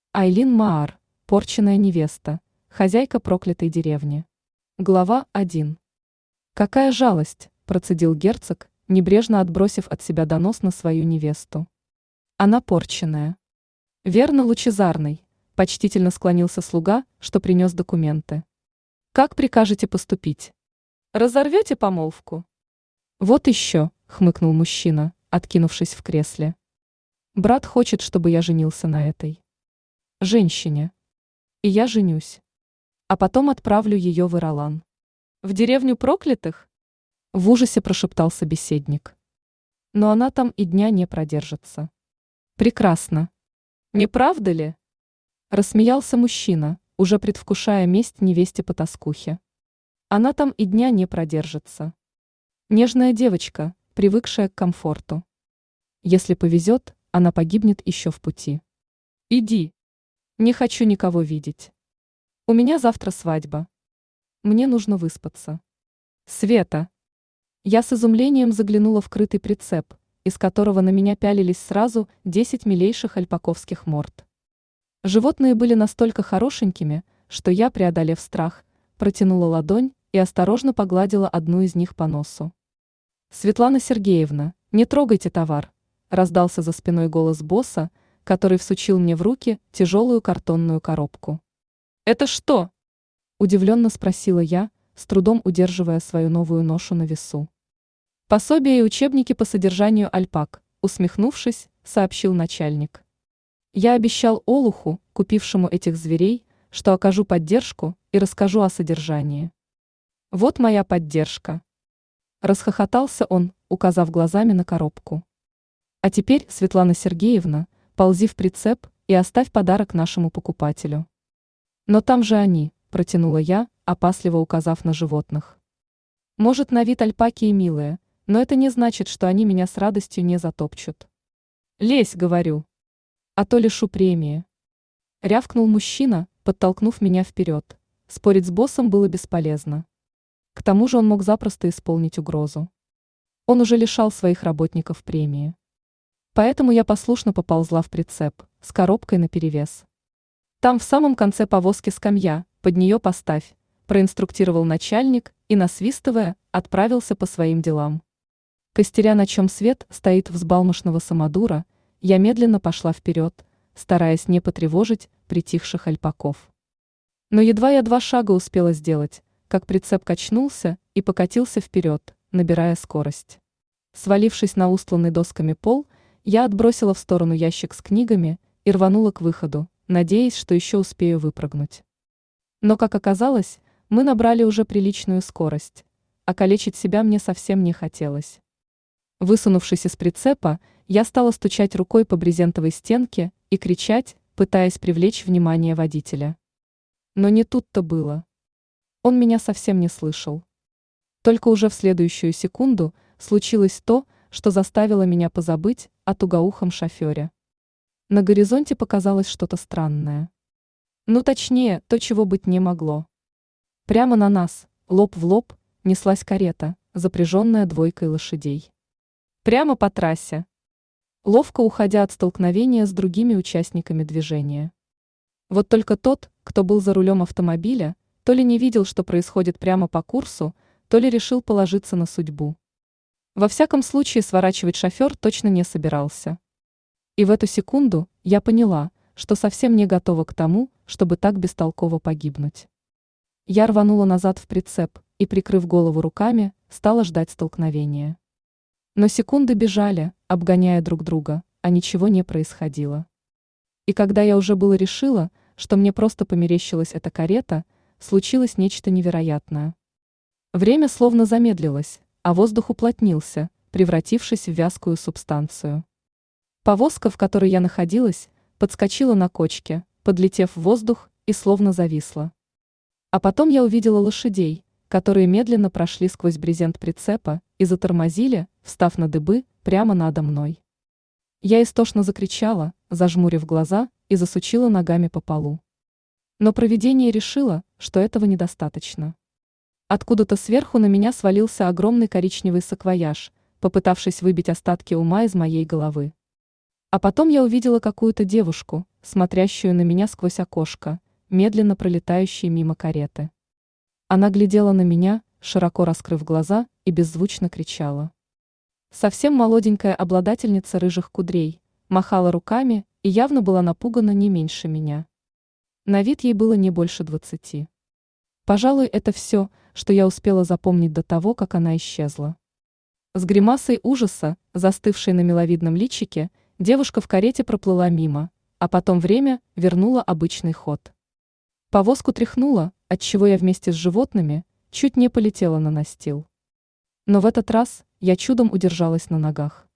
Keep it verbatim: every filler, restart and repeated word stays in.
Айлин Маар, порченная невеста, хозяйка проклятой деревни. Глава один. Какая жалость, процедил герцог, небрежно отбросив от себя донос на свою невесту. Она порченная. Верно, лучезарный, почтительно склонился слуга, что принес документы. Как прикажете поступить? Разорвете помолвку? Вот еще, хмыкнул мужчина, откинувшись в кресле. Брат хочет, чтобы я женился на этой женщине. И я женюсь. А потом отправлю ее в Иролан. В деревню проклятых? В ужасе прошептал собеседник. Но она там и дня не продержится. Прекрасно. Не правда ли? Рассмеялся мужчина, уже предвкушая месть невесте-потаскухе. Она там и дня не продержится. Нежная девочка, привыкшая к комфорту. Если повезет, она погибнет еще в пути. Иди. Не хочу никого видеть. У меня завтра свадьба. Мне нужно выспаться. Света. Я с изумлением заглянула в крытый прицеп, из которого на меня пялились сразу десять милейших альпаковских морд. Животные были настолько хорошенькими, что я, преодолев страх, протянула ладонь и осторожно погладила одну из них по носу. «Светлана Сергеевна, не трогайте товар», раздался за спиной голос босса, который всучил мне в руки тяжелую картонную коробку. «Это что?» – удивленно спросила я, с трудом удерживая свою новую ношу на весу. «Пособие и учебники по содержанию альпак», усмехнувшись, сообщил начальник. «Я обещал олуху, купившему этих зверей, что окажу поддержку и расскажу о содержании. Вот моя поддержка». Расхохотался он, указав глазами на коробку. «А теперь, Светлана Сергеевна, ползи в прицеп и оставь подарок нашему покупателю». «Но там же они», протянула я, опасливо указав на животных. «Может, на вид альпаки и милые, но это не значит, что они меня с радостью не затопчут. Лезь, говорю, а то лишу премии». Рявкнул мужчина, подтолкнув меня вперед. Спорить с боссом было бесполезно. К тому же он мог запросто исполнить угрозу. Он уже лишал своих работников премии. Поэтому я послушно поползла в прицеп, с коробкой наперевес. «Там в самом конце повозки скамья, под нее поставь», проинструктировал начальник и, насвистывая, отправился по своим делам. Костеря, на чем свет стоит взбалмошного самодура, я медленно пошла вперед, стараясь не потревожить притихших альпаков. Но едва я два шага успела сделать, как прицеп качнулся и покатился вперед, набирая скорость. Свалившись на устланный досками пол, я отбросила в сторону ящик с книгами и рванула к выходу, надеясь, что еще успею выпрыгнуть. Но, как оказалось, мы набрали уже приличную скорость, а калечить себя мне совсем не хотелось. Высунувшись из прицепа, я стала стучать рукой по брезентовой стенке и кричать, пытаясь привлечь внимание водителя. Но не тут-то было. Он меня совсем не слышал. Только уже в следующую секунду случилось то, что заставило меня позабыть о тугоухом шофере. На горизонте показалось что-то странное. Ну, точнее, то, чего быть не могло. Прямо на нас, лоб в лоб, неслась карета, запряженная двойкой лошадей. Прямо по трассе. Ловко уходя от столкновения с другими участниками движения. Вот только тот, кто был за рулем автомобиля, то ли не видел, что происходит прямо по курсу, то ли решил положиться на судьбу. Во всяком случае, сворачивать шофер точно не собирался. И в эту секунду я поняла, что совсем не готова к тому, чтобы так бестолково погибнуть. Я рванула назад в прицеп и, прикрыв голову руками, стала ждать столкновения. Но секунды бежали, обгоняя друг друга, а ничего не происходило. И когда я уже было решила, что мне просто померещилась эта карета, случилось нечто невероятное. Время словно замедлилось, а воздух уплотнился, превратившись в вязкую субстанцию. Повозка, в которой я находилась, подскочила на кочке, подлетев в воздух и словно зависла. А потом я увидела лошадей, которые медленно прошли сквозь брезент прицепа и затормозили, встав на дыбы прямо надо мной. Я истошно закричала, зажмурив глаза, и засучила ногами по полу. Но провидение решило, что этого недостаточно. Откуда-то сверху на меня свалился огромный коричневый саквояж, попытавшись выбить остатки ума из моей головы. А потом я увидела какую-то девушку, смотрящую на меня сквозь окошко, медленно пролетающие мимо кареты. Она глядела на меня, широко раскрыв глаза, и беззвучно кричала. Совсем молоденькая обладательница рыжих кудрей, махала руками и явно была напугана не меньше меня. На вид ей было не больше двадцати. Пожалуй, это все, что я успела запомнить до того, как она исчезла. С гримасой ужаса, застывшей на миловидном личике, девушка в карете проплыла мимо, а потом время вернуло обычный ход. Повозку тряхнуло, отчего я вместе с животными чуть не полетела на настил. Но в этот раз я чудом удержалась на ногах.